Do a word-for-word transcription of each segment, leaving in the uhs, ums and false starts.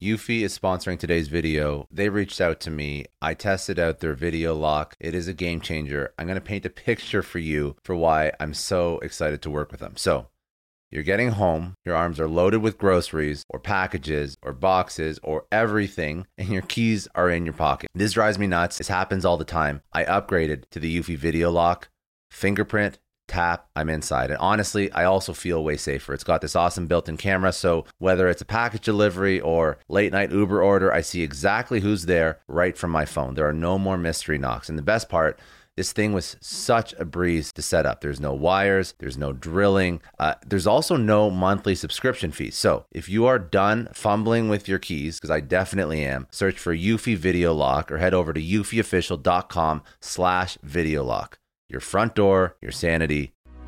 Eufy is sponsoring today's video. They reached out to me. I tested out their video lock. It is a game changer. I'm going to paint a picture for you for why I'm so excited to work with them. So you're getting home, your arms are loaded with groceries or packages or boxes or everything, and your keys are in your pocket. This drives me nuts. This happens all the time. I upgraded to the Eufy video lock, fingerprint, tap, I'm inside. And honestly, I also feel way safer. It's got this awesome built-in camera, so whether it's a package delivery or late night Uber order, I see exactly who's there right from my phone. There are no more mystery knocks. And the best part, this thing was such a breeze to set up. There's no wires, there's no drilling. Uh, there's also no monthly subscription fees. So if you are done fumbling with your keys, because I definitely am, search for Eufy Video Lock or head over to eufyofficial.com slash video lock. Your front door, your sanity.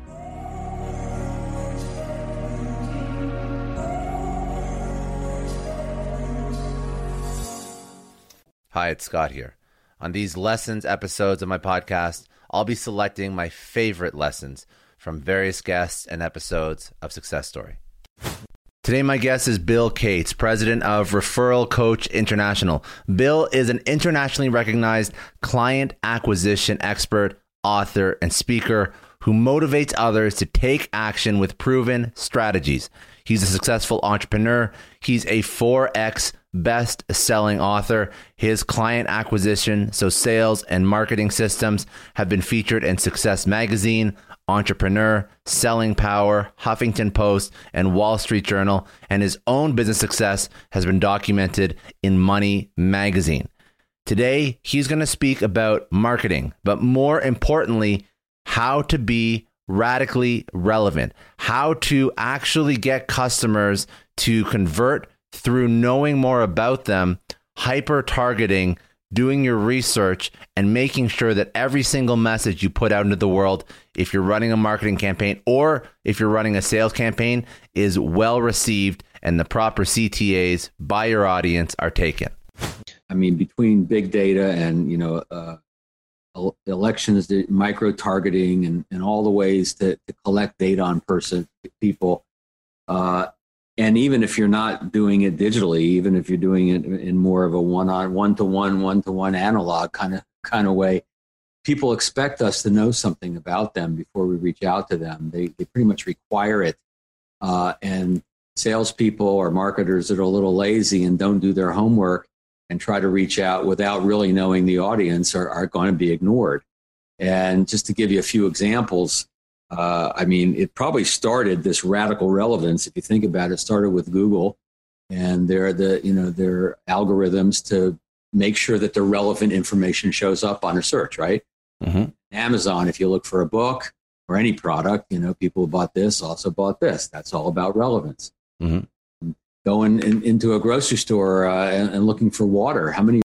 Hi, it's Scott here. On these lessons episodes of my podcast, I'll be selecting my favorite lessons from various guests and episodes of Success Story. Today, my guest is Bill Cates, president of Referral Coach International. Bill is an internationally recognized client acquisition expert, author, and speaker who motivates others to take action with proven strategies. He's a successful entrepreneur. He's a four X best-selling author. His client acquisition, so sales and marketing systems, have been featured in Success Magazine, Entrepreneur, Selling Power, Huffington Post, and Wall Street Journal, and his own business success has been documented in Money Magazine. Today, he's going to speak about marketing, but more importantly, how to be radically relevant, how to actually get customers to convert through knowing more about them, hyper-targeting, doing your research, and making sure that every single message you put out into the world, if you're running a marketing campaign or if you're running a sales campaign, is well received and the proper C T As by your audience are taken. I mean, between big data and, you know, uh, elections, micro-targeting, and, and all the ways to, to collect data on person people, uh, and even if you're not doing it digitally, even if you're doing it in more of a one-on, one-to-one, one-to-one analog kind of kind of way, people expect us to know something about them before we reach out to them. They they pretty much require it, uh, and salespeople or marketers that are a little lazy and don't do their homework and try to reach out without really knowing the audience are, are going to be ignored. And just to give you a few examples, uh, I mean, it probably started this radical relevance. If you think about it, started with Google and their the you know their algorithms to make sure that the relevant information shows up on a search, right? Mm-hmm. Amazon, if you look for a book or any product, you know, people who bought this also bought this. That's all about relevance. Mm-hmm. Going in, into a grocery store uh, and, and looking for water. How many?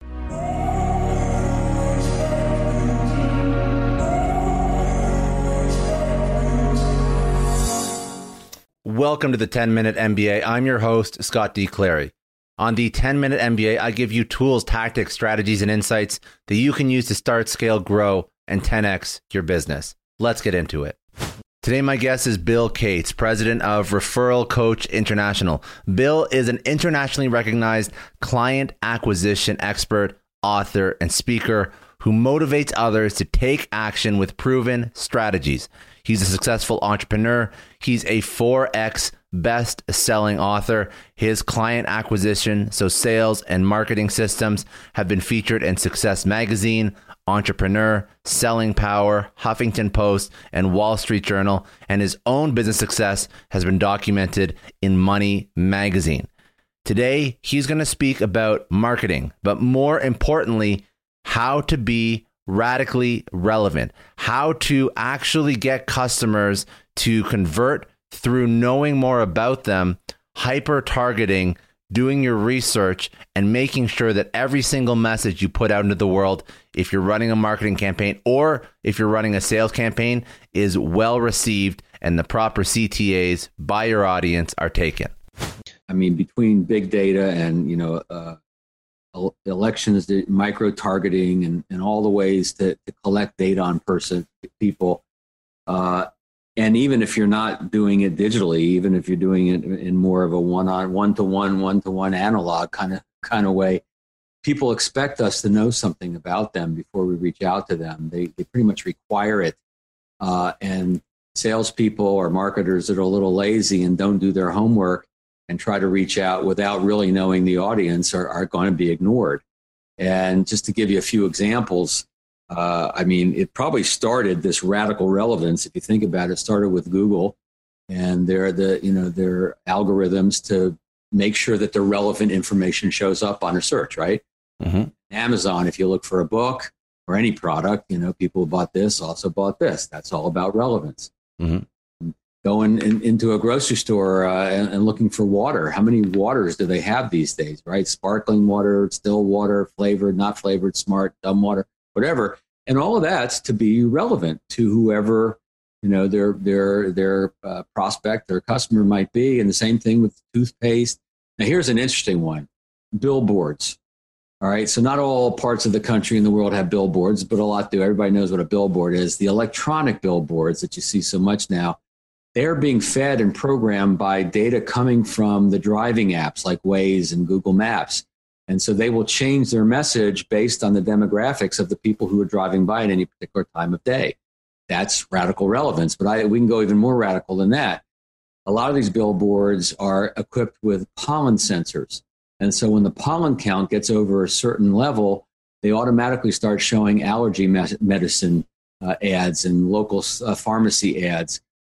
Welcome to the ten minute M B A. I'm your host, Scott D. Clary. On the ten minute M B A, I give you tools, tactics, strategies, and insights that you can use to start, scale, grow, and ten X your business. Let's get into it. Today, my guest is Bill Cates, president of Referral Coach International. Bill is an internationally recognized client acquisition expert, author, and speaker who motivates others to take action with proven strategies. He's a successful entrepreneur. He's a four X best-selling author. His client acquisition, so sales and marketing systems, have been featured in Success Magazine, Entrepreneur, Selling Power, Huffington Post, and Wall Street Journal, and his own business success has been documented in Money Magazine. Today, he's going to speak about marketing, but more importantly, how to be radically relevant, how to actually get customers to convert through knowing more about them, hyper-targeting, doing your research, and making sure that every single message you put out into the world, if you're running a marketing campaign or if you're running a sales campaign, is well received and the proper C T As by your audience are taken. I mean, between big data and, you know, uh, elections, micro-targeting, and, and all the ways to, to collect data on person people, uh, And even if you're not doing it digitally, even if you're doing it in more of a one-on, one-to-one, one-to-one analog kind of kind of way, people expect us to know something about them before we reach out to them. They they pretty much require it. Uh, and salespeople or marketers that are a little lazy and don't do their homework and try to reach out without really knowing the audience are, are going to be ignored. And just to give you a few examples, uh, I mean, it probably started this radical relevance. If you think about it, it started with Google and their the you know their algorithms to make sure that the relevant information shows up on a search, right? Mm-hmm. Amazon, if you look for a book or any product, you know, people who bought this also bought this. That's all about relevance. Mm-hmm. Going in, into a grocery store uh, and, and looking for water. How many waters do they have these days, right? Sparkling water, still water, flavored, not flavored, smart, dumb water, whatever. And all of that's to be relevant to whoever, you know, their their their uh, prospect, their customer might be. And the same thing with toothpaste. Now, here's an interesting one. Billboards. All right. So not all parts of the country and the world have billboards, but a lot do. Everybody knows what a billboard is. The electronic billboards that you see so much now, they're being fed and programmed by data coming from the driving apps like Waze and Google Maps. And so they will change their message based on the demographics of the people who are driving by at any particular time of day. That's radical relevance. But I, we can go even more radical than that. A lot of these billboards are equipped with pollen sensors. And so when the pollen count gets over a certain level, they automatically start showing allergy me- medicine uh, ads and local uh, pharmacy ads.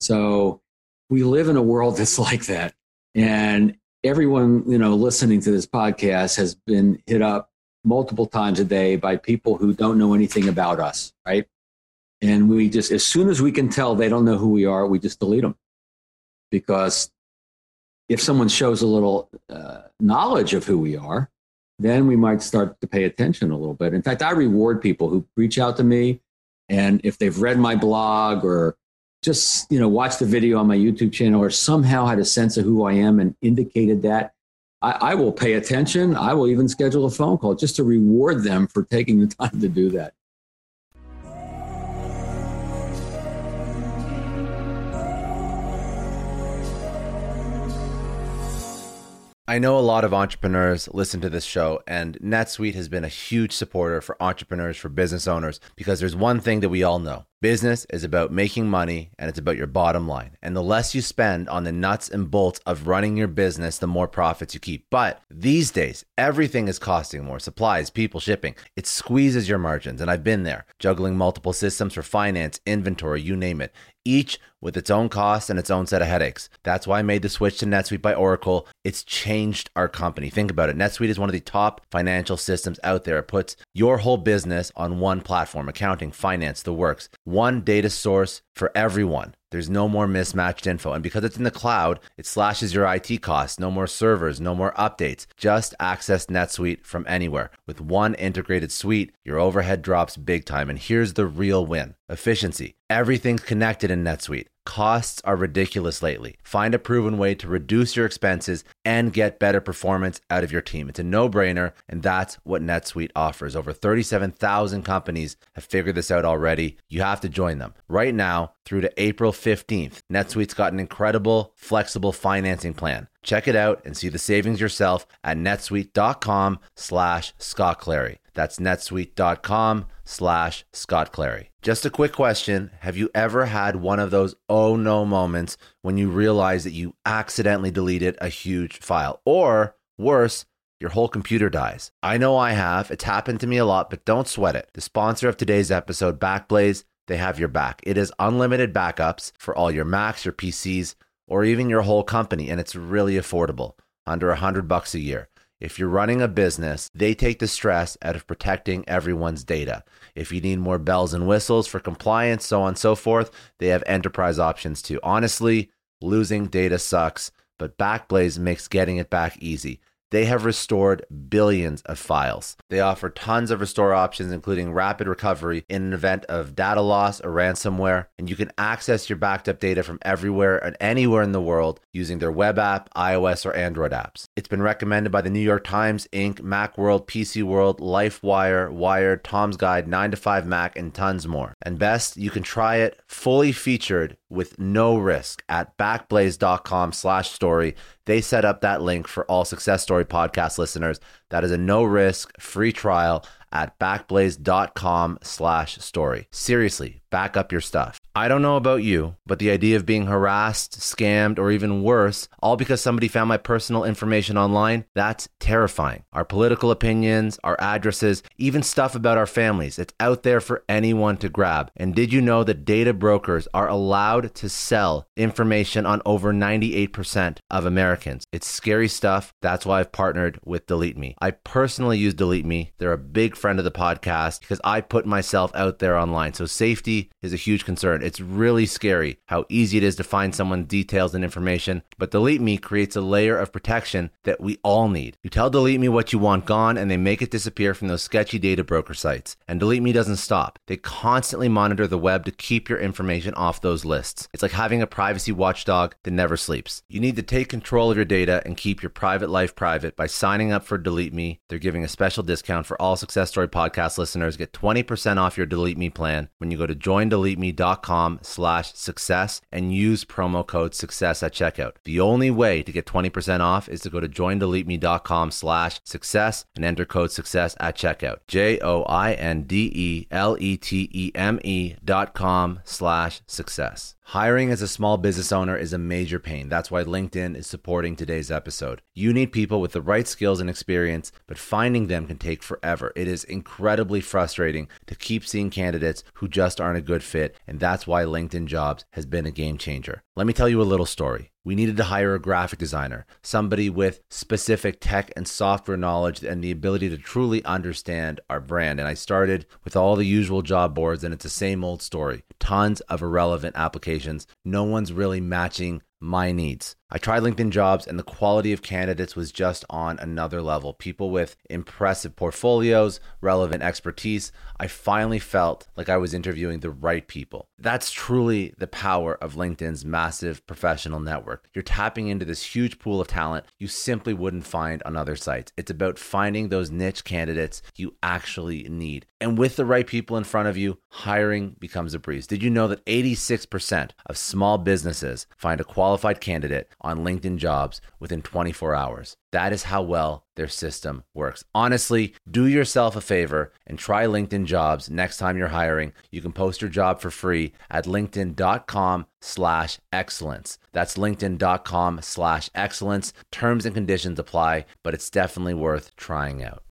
So we live in a world that's like that. And everyone, you know, listening to this podcast has been hit up multiple times a day by people who don't know anything about us, right? And we just, as soon as we can tell they don't know who we are, we just delete them. Because if someone shows a little uh, knowledge of who we are, then we might start to pay attention a little bit. In fact, I reward people who reach out to me, and if they've read my blog or just, you know, watched the video on my YouTube channel or somehow had a sense of who I am and indicated that, I, I will pay attention. I will even schedule a phone call just to reward them for taking the time to do that. I know a lot of entrepreneurs listen to this show, and NetSuite has been a huge supporter for entrepreneurs, for business owners, because there's one thing that we all know. Business is about making money, and it's about your bottom line. And the less you spend on the nuts and bolts of running your business, the more profits you keep. But these days, everything is costing more. Supplies, people, shipping. It squeezes your margins, and I've been there, juggling multiple systems for finance, inventory, you name it, each with its own costs and its own set of headaches. That's why I made the switch to NetSuite by Oracle. It's changed our company. Think about it. NetSuite is one of the top financial systems out there. It puts your whole business on one platform, accounting, finance, the works. One data source for everyone. There's no more mismatched info. And because it's in the cloud, it slashes your I T costs. No more servers, no more updates. Just access NetSuite from anywhere. With one integrated suite, your overhead drops big time. And here's the real win. Efficiency. Everything's connected in NetSuite. Costs are ridiculous lately. Find a proven way to reduce your expenses and get better performance out of your team. It's a no-brainer, and that's what NetSuite offers. Over thirty-seven thousand companies have figured this out already. You have to join them. Right now, through to April fifteenth, NetSuite's got an incredible, flexible financing plan. Check it out and see the savings yourself at netsuite.com slash Scott Clary. That's netsuite.com slash Scott Clary. Just a quick question. Have you ever had one of those oh no moments when you realize that you accidentally deleted a huge file? Or worse, your whole computer dies. I know I have. It's happened to me a lot, but don't sweat it. The sponsor of today's episode, Backblaze, they have your back. It is unlimited backups for all your Macs, your P Cs, or even your whole company, and it's really affordable, under a hundred bucks a year. If you're running a business, they take the stress out of protecting everyone's data. If you need more bells and whistles for compliance, so on and so forth, they have enterprise options too. Honestly, losing data sucks, but Backblaze makes getting it back easy. they have restored billions of files. They offer tons of restore options, including rapid recovery in an event of data loss or ransomware, and you can access your backed up data from everywhere and anywhere in the world using their web app, iOS, or Android apps. It's been recommended by the New York Times, Incorporated, Macworld, P C World, LifeWire, Wired, Tom's Guide, nine to five Mac, and tons more. And best, you can try it fully featured with no risk at backblaze.com slash story. They set up that link for all Success Story podcast listeners. That is a no risk free trial at backblaze.com slash story. Seriously, back up your stuff. I don't know about you, but the idea of being harassed, scammed, or even worse, all because somebody found my personal information online, that's terrifying. Our political opinions, our addresses, even stuff about our families, it's out there for anyone to grab. And did you know that data brokers are allowed to sell information on over ninety-eight percent of Americans? It's scary stuff. That's why I've partnered with Delete Me. I personally use Delete Me. They're a big friend of the podcast because I put myself out there online. So safety is a huge concern. It's really scary how easy it is to find someone's details and information, but Delete Me creates a layer of protection that we all need. You tell Delete Me what you want gone, and they make it disappear from those sketchy data broker sites. And Delete Me doesn't stop. They constantly monitor the web to keep your information off those lists. It's like having a privacy watchdog that never sleeps. You need to take control of your data and keep your private life private by signing up for Delete Me. They're giving a special discount for all Success Story podcast listeners. Get twenty percent off your Delete Me plan when you go to join delete me dot com slash success and use promo code success at checkout. The only way to get twenty percent off is to go to join delete me dot com slash success and enter code success at checkout. J O I N D E L E T E M E dot com slash success. Hiring as a small business owner is a major pain. That's why LinkedIn is supporting today's episode. You need people with the right skills and experience, but finding them can take forever. It is incredibly frustrating to keep seeing candidates who just aren't a good fit, and that's why LinkedIn Jobs has been a game changer. Let me tell you a little story. We needed to hire a graphic designer, somebody with specific tech and software knowledge and the ability to truly understand our brand. And I started with all the usual job boards, and it's the same old story. Tons of irrelevant applications. No one's really matching my needs. I tried LinkedIn Jobs, and the quality of candidates was just on another level. People with impressive portfolios, relevant expertise. I finally felt like I was interviewing the right people. That's truly the power of LinkedIn's massive professional network. You're tapping into this huge pool of talent you simply wouldn't find on other sites. It's about finding those niche candidates you actually need. And with the right people in front of you, hiring becomes a breeze. Did you know that eighty-six percent of small businesses find a qualified candidate on LinkedIn Jobs within twenty-four hours? That is how well their system works. Honestly, do yourself a favor and try LinkedIn Jobs next time you're hiring. You can post your job for free at linkedin.com slash excellence. That's linkedin.com slash excellence. Terms and conditions apply, but it's definitely worth trying out.